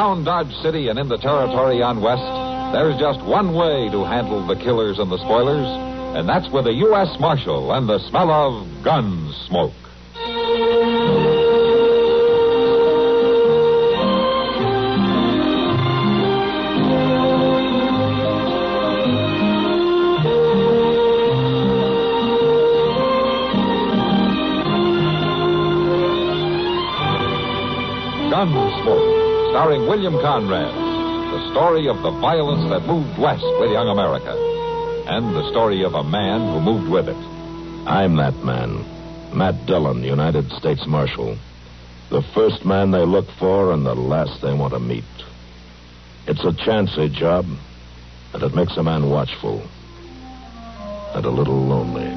around Dodge City and in the territory on West, there's just one way to handle the killers and the spoilers, and that's with a U.S. Marshal and the smell of gun smoke. Gunsmoke, starring William Conrad. The story of the violence that moved west with young America. And the story of a man who moved with it. I'm that man. Matt Dillon, United States Marshal. The first man they look for and the last they want to meet. It's a chancy job, and it makes a man watchful. And a little lonely.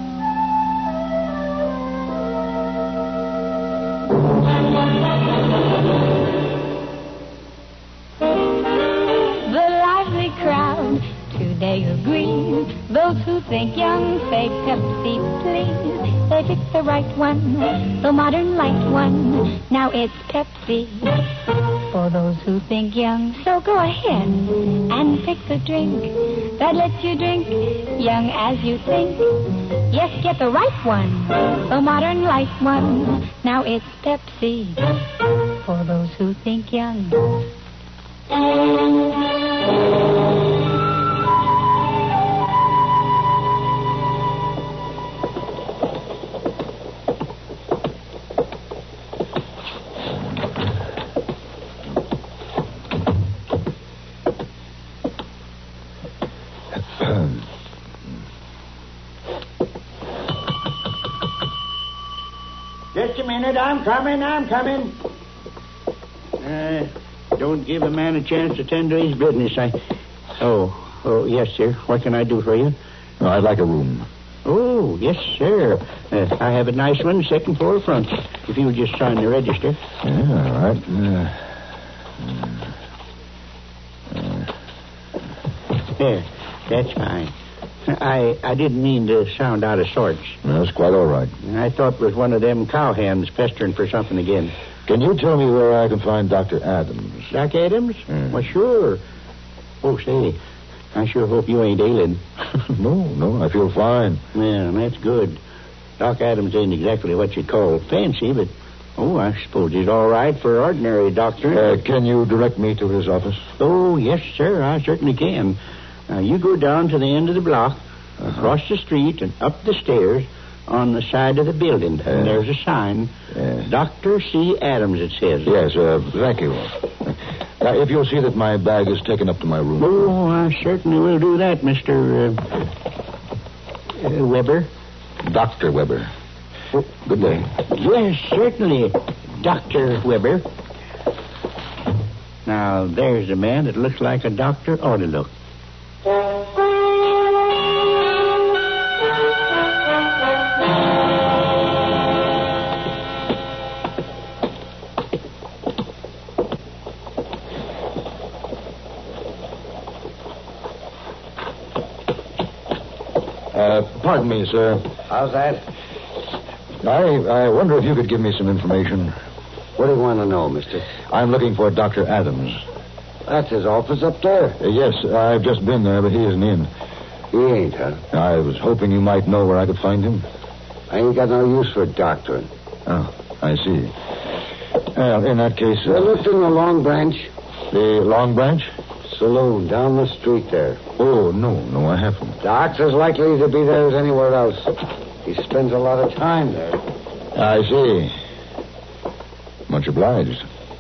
They agree. Those who think young say Pepsi, please. They pick the right one, the modern light one. Now it's Pepsi. For those who think young, so go ahead and pick the drink that lets you drink young as you think. Yes, get the right one, the modern light one. Now it's Pepsi. For those who think young. Just a minute, I'm coming. Don't give a man a chance to tend to his business. Oh, yes, sir. What can I do for you? Oh, I'd like a room. Oh, yes, sir. I have a nice one, second floor front. If you'll just sign the register. Yeah, all right. There, that's fine. I didn't mean to sound out of sorts. That's quite all right. I thought it was one of them cowhands pestering for something again. Can you tell me where I can find Dr. Adams? Doc Adams? Well, sure. Oh, say, I sure hope you ain't ailing. No, I feel fine. Well, that's good. Doc Adams ain't exactly what you'd call fancy, but, I suppose he's all right for ordinary doctor. Can you direct me to his office? Oh, yes, sir, I certainly can. You go down to the end of the block, across the street, and up the stairs on the side of the building. And there's a sign. Dr. C. Adams, it says. Yes, thank you. If you'll see that my bag is taken up to my room. Oh, I certainly will do that, Mr. Weber. Dr. Weber. Oh, good day. Yes, certainly, Dr. Weber. Now, there's a man that looks like a doctor ought to look. Pardon me, sir. How's that? I wonder if you could give me some information. What do you want to know, mister? I'm looking for Dr. Adams. That's his office up there. Yes, I've just been there, but he isn't in. He ain't, huh? I was hoping you might know where I could find him. I ain't got no use for doctoring. Oh, I see. Well, in that case... You looked in the Long Branch? The Long Branch? Saloon, down the street there. Oh, no, I haven't. Doc's as likely to be there as anywhere else. He spends a lot of time there. I see. Much obliged.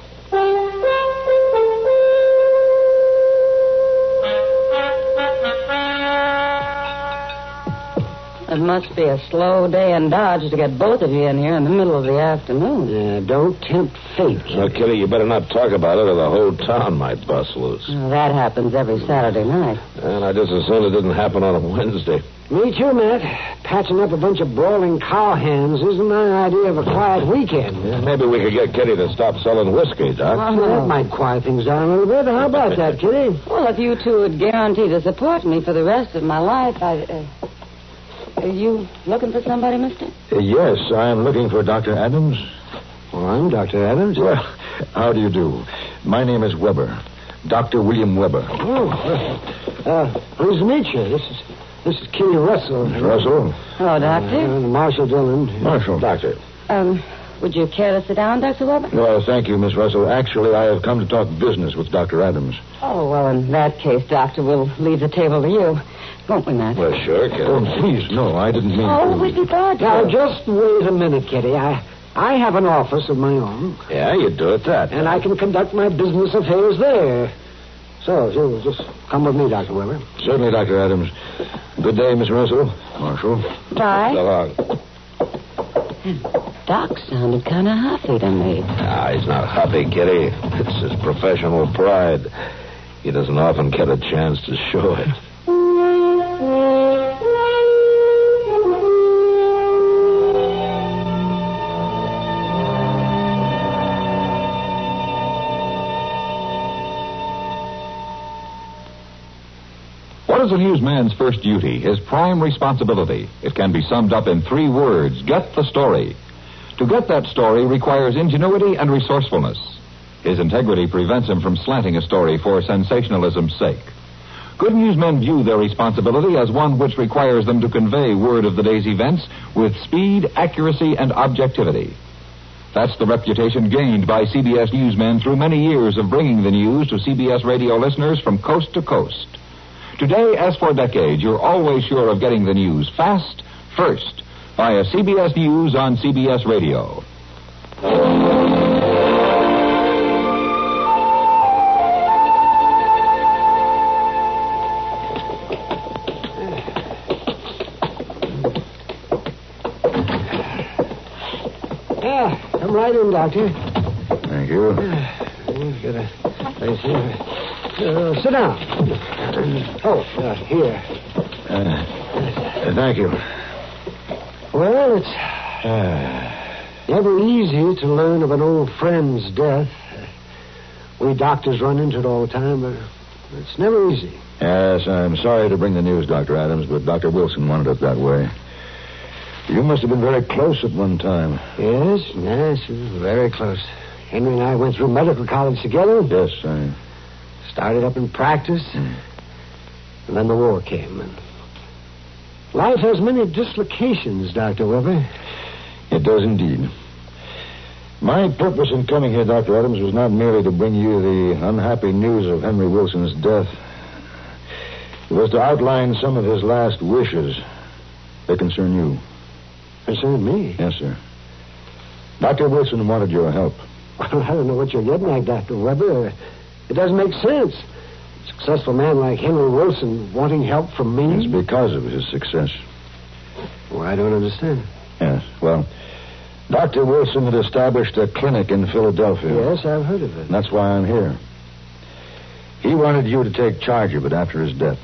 It must be a slow day in Dodge to get both of you in here in the middle of the afternoon. Yeah, don't tempt fate. So, Kitty, you better not talk about it or the whole town might bust loose. Well, that happens every Saturday night. And I just as soon it didn't happen on a Wednesday. Me too, Matt. Patching up a bunch of brawling cowhands isn't my idea of a quiet weekend. Yeah, maybe we could get Kitty to stop selling whiskey, Doc. Well, that might quiet things down a little bit. How about that, Kitty? Well, if you two would guarantee to support me for the rest of my life, Are you looking for somebody, mister? Yes, I'm looking for Dr. Adams. Well, I'm Dr. Adams. Well, how do you do? My name is Weber. Dr. William Weber. Pleased to meet you. This is Kitty Russell. Miss Russell? Hello, Doctor. Marshall Dillon. Marshall. Doctor. Would you care to sit down, Dr. Weber? Well, thank you, Miss Russell. Actually, I have come to talk business with Dr. Adams. Oh, well, in that case, Doctor, we'll leave the table to you. Won't we, Matt? Well, sure, Kitty. Oh, please, no, I didn't mean Oh, to. we'd be glad to. Now, just wait a minute, Kitty. I have an office of my own. Yeah, you do it that. And I can conduct my business affairs there. So, you'll just come with me, Dr. Weber. Certainly, Dr. Adams. Good day, Miss Russell. Marshall. Bye. So long. Doc sounded kind of huffy to me. He's not huffy, Kitty. It's his professional pride. He doesn't often get a chance to show it. What is a newsman's first duty? His prime responsibility. It can be summed up in 3 words. Get the story. To get that story requires ingenuity and resourcefulness. His integrity prevents him from slanting a story for sensationalism's sake. Good newsmen view their responsibility as one which requires them to convey word of the day's events with speed, accuracy, and objectivity. That's the reputation gained by CBS newsmen through many years of bringing the news to CBS radio listeners from coast to coast. Today, as for decades, you're always sure of getting the news fast, first, via CBS News on CBS Radio. Come right in, Doctor. Thank you. Get a place here. Sit down. Here. Thank you. Well, it's never easy to learn of an old friend's death. We doctors run into it all the time, but it's never easy. Yes, I'm sorry to bring the news, Dr. Adams, but Dr. Wilson wanted it that way. You must have been very close at one time. Yes, very close. Henry and I went through medical college together. Yes, I... Started up in practice, and then the war came. And life has many dislocations, Dr. Weber. It does indeed. My purpose in coming here, Dr. Adams, was not merely to bring you the unhappy news of Henry Wilson's death. It was to outline some of his last wishes. They concern you. Concern me? Yes, sir. Dr. Wilson wanted your help. Well, I don't know what you're getting at, Dr. Weber. It doesn't make sense. A successful man like Henry Wilson wanting help from me? It's because of his success. Well, I don't understand. Yes, well, Dr. Wilson had established a clinic in Philadelphia. Yes, I've heard of it. And that's why I'm here. He wanted you to take charge of it after his death.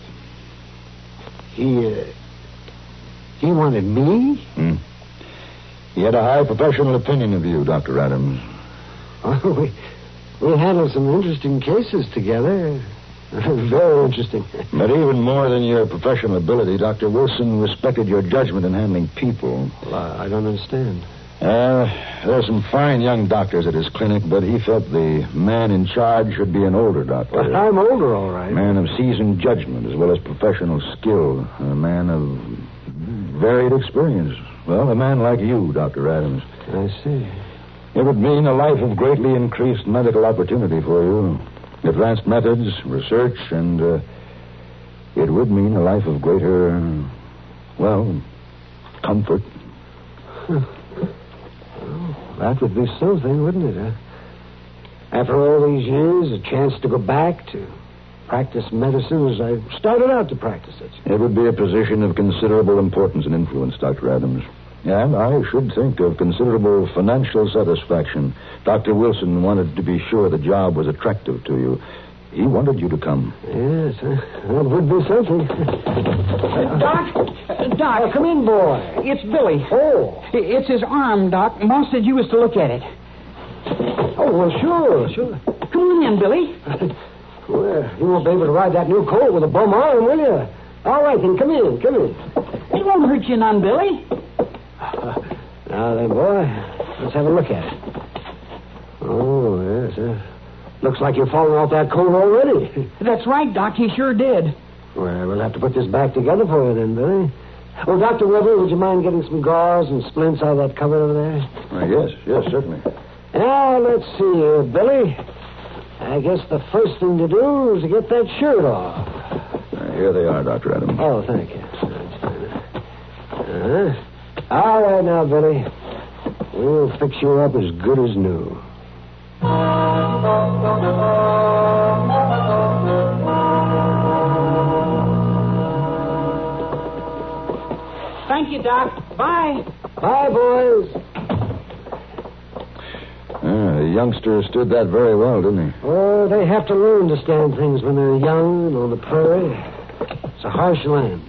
He wanted me? He had a high professional opinion of you, Dr. Adams. Oh, we handled some interesting cases together. Very interesting. But even more than your professional ability, Dr. Wilson respected your judgment in handling people. Well, I don't understand. There are some fine young doctors at his clinic, but he felt the man in charge should be an older doctor. Well, I'm older, all right. A man of seasoned judgment as well as professional skill. A man of varied experience. Well, a man like you, Dr. Adams. I see. It would mean a life of greatly increased medical opportunity for you. Advanced methods, research, and it would mean a life of greater, comfort. Well, that would be something, wouldn't it? After all these years, a chance to go back to practice medicine as I started out to practice it. It would be a position of considerable importance and influence, Dr. Adams. And I should think of considerable financial satisfaction. Dr. Wilson wanted to be sure the job was attractive to you. He wanted you to come. Yes, that would be something. Doc. Come in, boy. It's Billy. Oh. It's his arm, Doc. Moss said you was to look at it. Oh, well, sure. Come on in, Billy. Well, you won't be able to ride that new colt with a bum arm, will you? All right, then, come in. It won't hurt you none, Billy. Now then, boy, let's have a look at it. Oh, yes. Looks like you're falling off that coat already. That's right, Doc. He sure did. Well, we'll have to put this back together for you then, Billy. Oh, Dr. Weber, would you mind getting some gauze and splints out of that cupboard over there? Yes, certainly. Now, let's see here, Billy. I guess the first thing to do is to get that shirt off. Here they are, Dr. Adams. Oh, thank you. All right now, Billy. We'll fix you up as good as new. Thank you, Doc. Bye. Bye, boys. The youngster stood that very well, didn't he? Oh, they have to learn to stand things when they're young and on the prairie. It's a harsh land.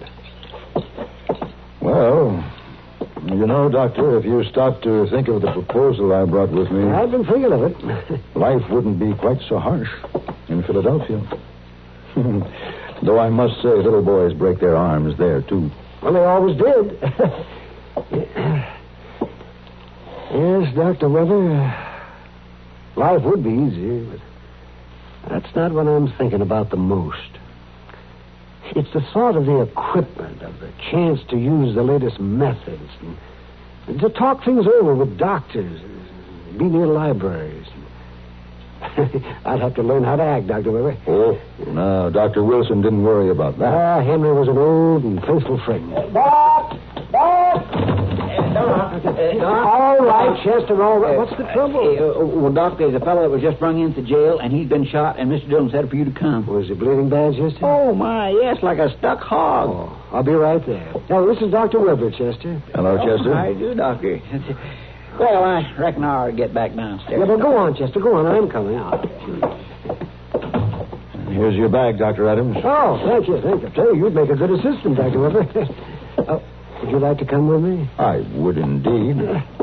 Well, you know, Doctor, if you stop to think of the proposal I brought with me, I've been thinking of it. life wouldn't be quite so harsh in Philadelphia. Though I must say, little boys break their arms there, too. Well, they always did. Yes, Dr. Weber, life would be easier, but that's not what I'm thinking about the most. It's the thought of the equipment, of the chance to use the latest methods, and to talk things over with doctors, and be near libraries. I'd have to learn how to act, Dr. Weber. Oh, no, Dr. Wilson didn't worry about that. Henry was an old and faithful friend. Doc! All right, Chester, all right. What's the trouble? Well, Doc, there's a fellow that was just brung into jail, and he's been shot, and Mr. Dillon said for you to come. Was he bleeding bad, Chester? Oh, my, yes, like a stuck hog. Oh, I'll be right there. Now, this is Dr. Weber, Chester. Hello, Chester. How do you do, Doctor? Well, I reckon I ought to get back downstairs. Yeah, but go on, Chester. Go on. I'm coming. Here's your bag, Dr. Adams. Oh, thank you. I tell you, you'd make a good assistant, Dr. Weber. Would you like to come with me? I would indeed.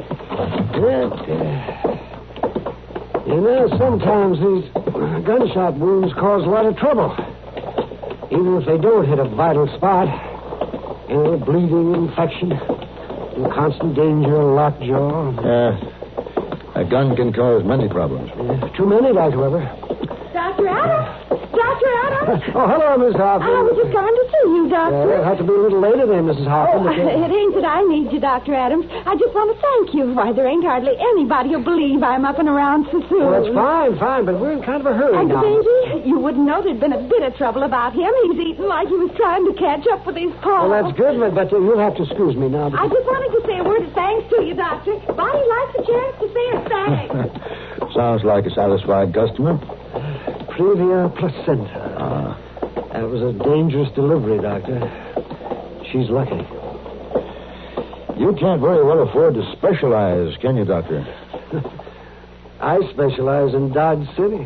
You know, sometimes these gunshot wounds cause a lot of trouble. Even if they don't hit a vital spot. You know, bleeding, infection, in constant danger of lockjaw. A gun can cause many problems. Too many, Dr. Weber. Dr. Adams? Dr. Adams? Oh, hello, Miss Hoffman. I was just coming to see you, Doctor. It'll have to be a little later then, Mrs. Hoffman. It ain't that I need you, Dr. Adams. I just want to thank you. Why, there ain't hardly anybody who'll believe I'm up and around so soon. Well, that's fine, but we're in kind of a hurry And now. the baby, you wouldn't know there'd been a bit of trouble about him. He's eating like he was trying to catch up with his paw. Well, that's good, but you'll have to excuse me now. I just wanted to say a word of thanks to you, Doctor. Bonnie likes a chance to say her thanks. Sounds like a satisfied customer. Previa placenta. That was a dangerous delivery, Doctor. She's lucky. You can't very well afford to specialize, can you, Doctor? I specialize in Dodge City.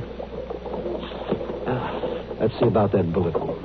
Let's see about that bullet wound.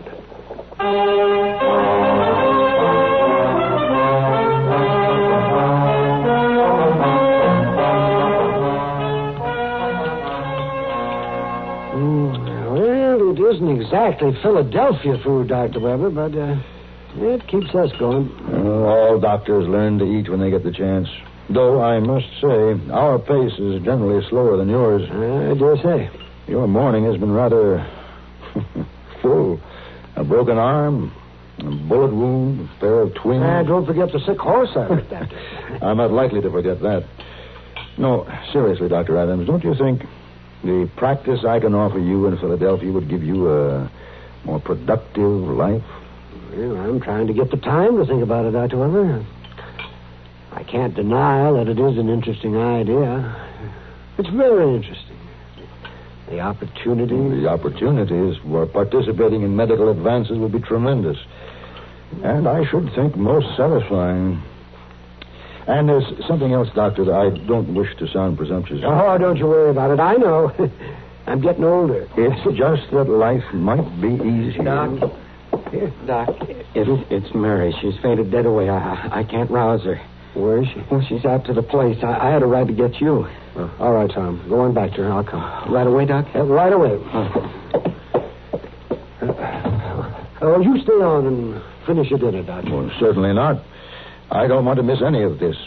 Well, it isn't exactly Philadelphia food, Dr. Weber, but it keeps us going. All doctors learn to eat when they get the chance. Though I must say, our pace is generally slower than yours. I dare say. Your morning has been rather full. A broken arm, a bullet wound, a pair of twins. Don't forget the sick horse I looked at. I'm not likely to forget that. No, seriously, Dr. Adams, don't you think the practice I can offer you in Philadelphia would give you a more productive life? Well, I'm trying to get the time to think about it, Dr. Weber. I can't deny that it is an interesting idea. It's very interesting. The opportunity. The opportunities for participating in medical advances would be tremendous. And I should think most satisfying. And there's something else, Doctor, that I don't wish to sound presumptuous. Oh, don't you worry about it. I know. I'm getting older. It's just that life might be easier. Doc. Doc, it's Mary. She's fainted dead away. I can't rouse her. Where is she? Well, she's out to the place. I had a ride to get you. Oh, all right, Tom. Go on back to her. I'll come. Right away, Doc? Right away. You stay on and finish your dinner, Doctor. Well, certainly not. I don't want to miss any of this.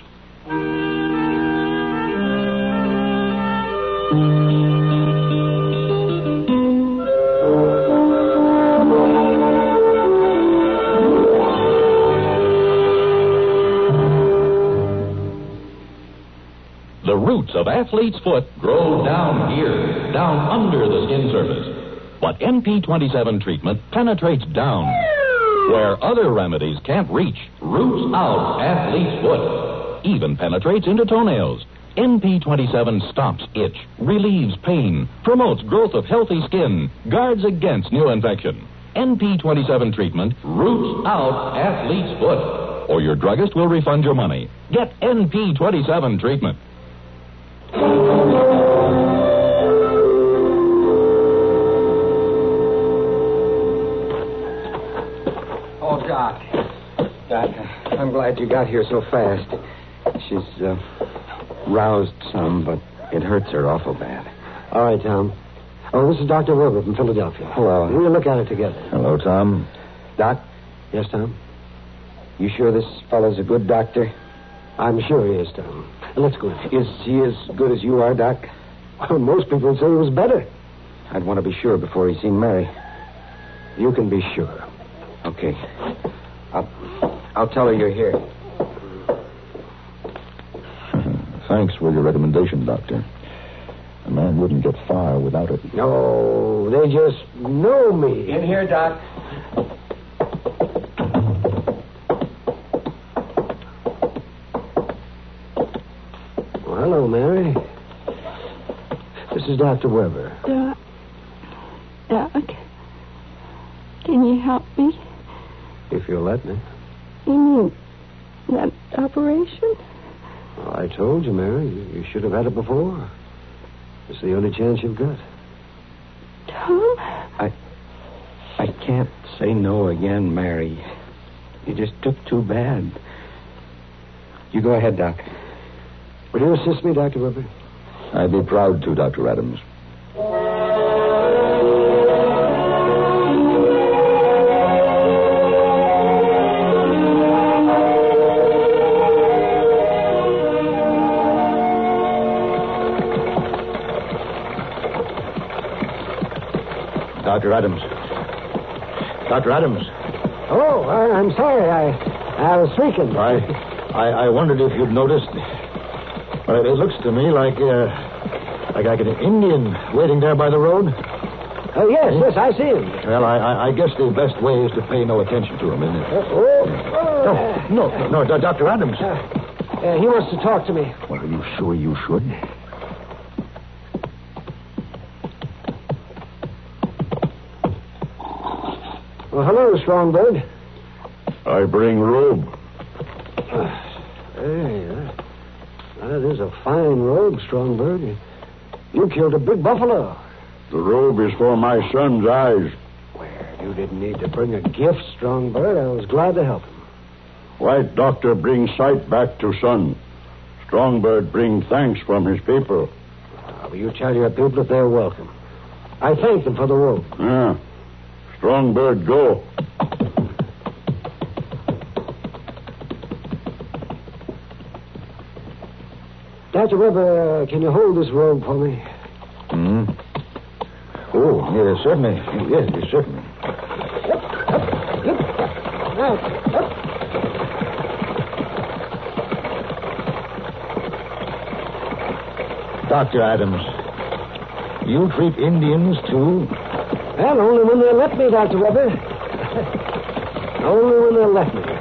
roots of athlete's foot grow down here, down under the skin surface. But NP27 treatment penetrates down where other remedies can't reach. Roots out athlete's foot. Even penetrates into toenails. NP27 stops itch, relieves pain, promotes growth of healthy skin, guards against new infection. NP27 treatment roots out athlete's foot. Or your druggist will refund your money. Get NP27 treatment. Oh, Doc. Doc, I'm glad you got here so fast. She's roused some, but it hurts her awful bad. All right, Tom. Oh, this is Dr. Weber from Philadelphia. Hello. We'll look at it together. Hello, Tom. Doc, Yes, Tom? you sure this fellow's a good doctor? I'm sure he is, Tom. Let's go in. Is he as good as you are, Doc? Well, most people would say he was better. I'd want to be sure before he's seen Mary. You can be sure. Okay. I'll tell her you're here. Thanks for your recommendation, Doctor. A man wouldn't get far without it. No, they just know me. In here, Doc. Well, hello, Mary. This is Dr. Weber. Doc, can you help me? If you'll let me. You mean that operation? Well, I told you, Mary. You should have had it before. It's the only chance you've got. Tom? I can't say no again, Mary. You just took too bad. You go ahead, Doc. Will you assist me, Dr. Weber? I'd be proud to, Dr. Adams. Dr. Adams. Dr. Adams. Oh, I'm sorry. I was speaking. I wondered if you'd noticed. Well, it looks to me like an Indian waiting there by the road. Oh, yes, I see him. Well, I guess the best way is to pay no attention to him, isn't it? No, Dr. Adams. He wants to talk to me. Well, are you sure you should? Well, hello, Strongbird. I bring robe. Hey, that is a fine robe, Strongbird. You killed a big buffalo. The robe is for my son's eyes. Well, you didn't need to bring a gift, Strongbird. I was glad to help him. White doctor brings sight back to son. Strongbird bring thanks from his people. Will you tell your people that they're welcome? I thank them for the robe. Yeah. Strongbird, go. Dr. Weber, can you hold this robe for me? Hmm? Oh, yes, certainly. Yes, certainly. Dr. Adams, you treat Indians, too? Well, only when they let me, Dr. Weber. Only when they let me.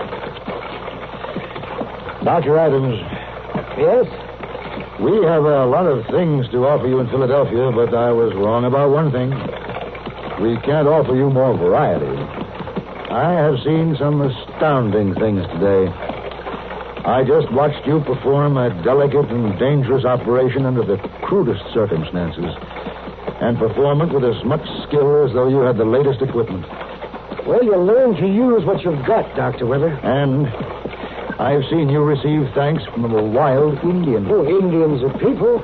Dr. Adams. Yes? We have a lot of things to offer you in Philadelphia, but I was wrong about one thing. We can't offer you more variety. I have seen some astounding things today. I just watched you perform a delicate and dangerous operation under the crudest circumstances, and perform it with as much skill as though you had the latest equipment. Well, you learn to use what you've got, Dr. Weber. And I've seen you receive thanks from a wild Indian. Oh, Indians are people.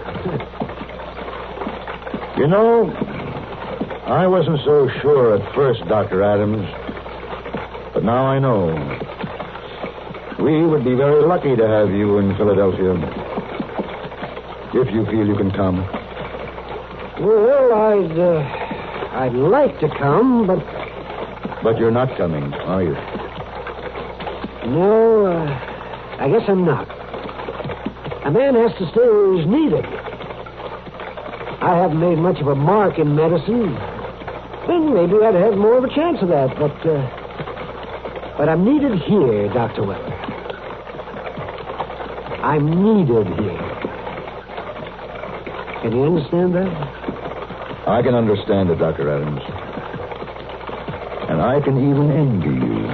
You know, I wasn't so sure at first, Dr. Adams, but now I know. We would be very lucky to have you in Philadelphia, if you feel you can come. Well, I'd like to come, but... But you're not coming, are you? No, I guess I'm not. A man has to stay where he's needed. I haven't made much of a mark in medicine. Then maybe I'd have more of a chance of that, but I'm needed here, Dr. Weber. I'm needed here. Can you understand that? I can understand it, Dr. Adams. And I can even envy you.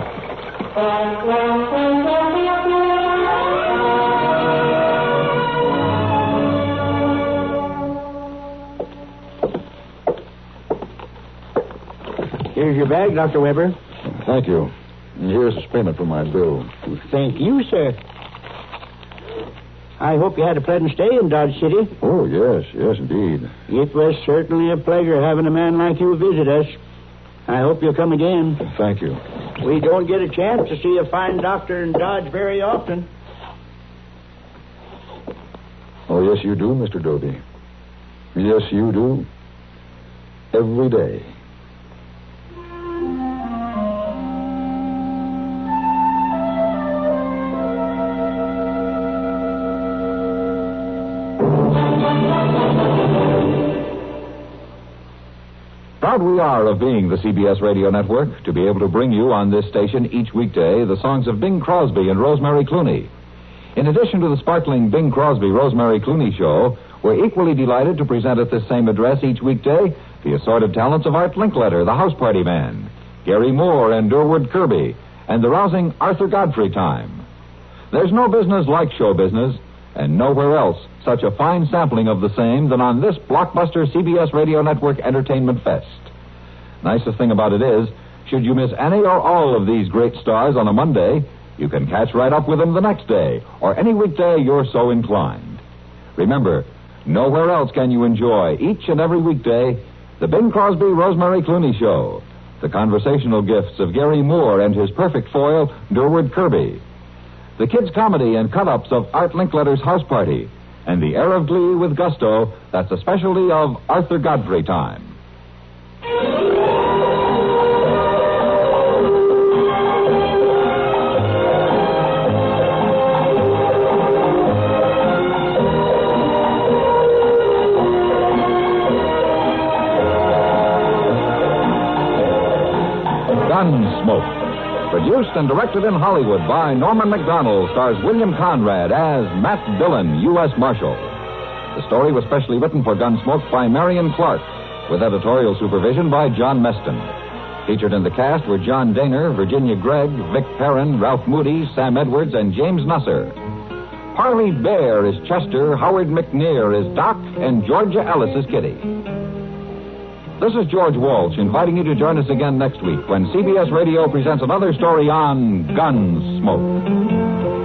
Here's your bag, Dr. Weber. Thank you. And here's the payment for my bill. Thank you, sir. I hope you had a pleasant stay in Dodge City. Oh, yes, indeed. It was certainly a pleasure having a man like you visit us. I hope you'll come again. Thank you. We don't get a chance to see a fine doctor in Dodge very often. Oh, yes, you do, Mr. Doty. Yes, you do. Every day. Proud we are of being the CBS Radio Network to be able to bring you on this station each weekday the songs of Bing Crosby and Rosemary Clooney. In addition to the sparkling Bing Crosby-Rosemary Clooney show, we're equally delighted to present at this same address each weekday the assorted talents of Art Linkletter, the House Party Man, Gary Moore and Durward Kirby, and the rousing Arthur Godfrey Time. There's no business like show business, and nowhere else such a fine sampling of the same than on this blockbuster CBS Radio Network Entertainment Fest. Nicest thing about it is, should you miss any or all of these great stars on a Monday, you can catch right up with them the next day, or any weekday you're so inclined. Remember, nowhere else can you enjoy each and every weekday the Bing Crosby-Rosemary Clooney Show, the conversational gifts of Gary Moore and his perfect foil, Durward Kirby, the kids' comedy and cut-ups of Art Linkletter's House Party, and the air of glee with gusto that's a specialty of Arthur Godfrey Time. Gunsmoke. Produced and directed in Hollywood by Norman Macdonald, stars William Conrad as Matt Dillon, U.S. Marshal. The story was specially written for Gunsmoke by Marion Clark, with editorial supervision by John Meston. Featured in the cast were John Daner, Virginia Gregg, Vic Perrin, Ralph Moody, Sam Edwards, and James Nusser. Parley Bear is Chester, Howard McNear is Doc, and Georgia Ellis is Kitty. This is George Walsh inviting you to join us again next week when CBS Radio presents another story on Gunsmoke.